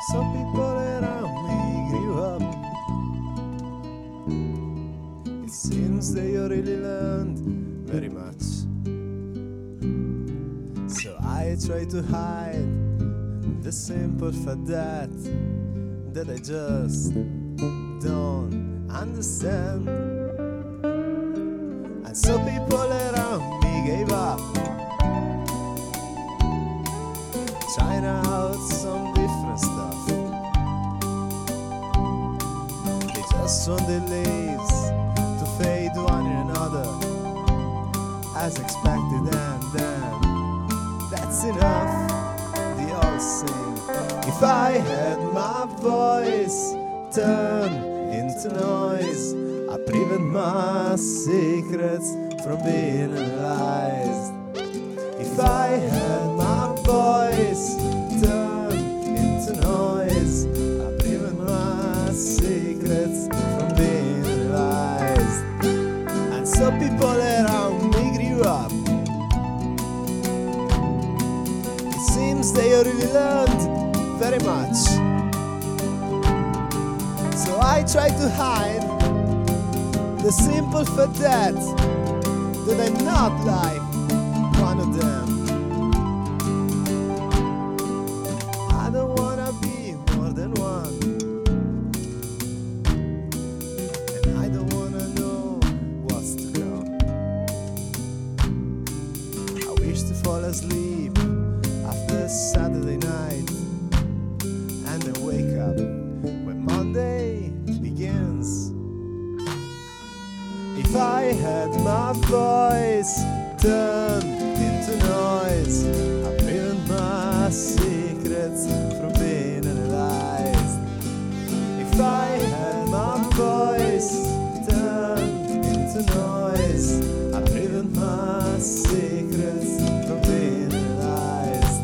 Some people around me grew up. It seems they really learned very much. So I try to hide the simple fact that I just don't understand. And so people around me gave up, trying out some different stuff. They just want the leaves to fade one in another as expected, and then that's enough. They all sing, if I had my voice turned into noise, I prevent my secrets from being analyzed. If I had my voice turned into noise, I prevent my secrets from being analyzed. And so people around me grew up. It seems they really learned very much. So I try to hide the simple fact that I'm not like one of them. I don't wanna be more than one, and I don't wanna know what's to come. I wish to fall asleep after Saturday night and then wake up when Monday begins. If I had my voice turned into noise, I prevent my secrets from being analyzed. If I had my voice turned into noise, I prevent my secrets from being analyzed.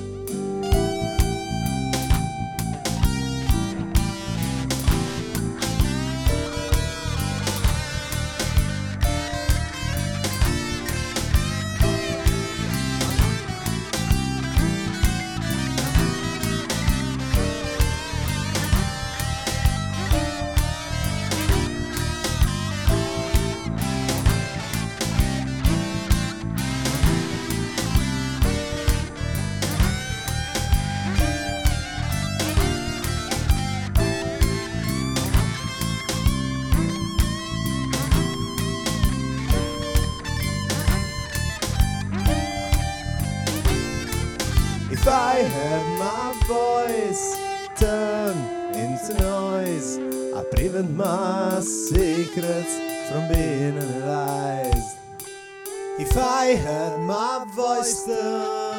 If I had my voice turned into noise, I prevent my secrets from being analyzed. If I had my voice turned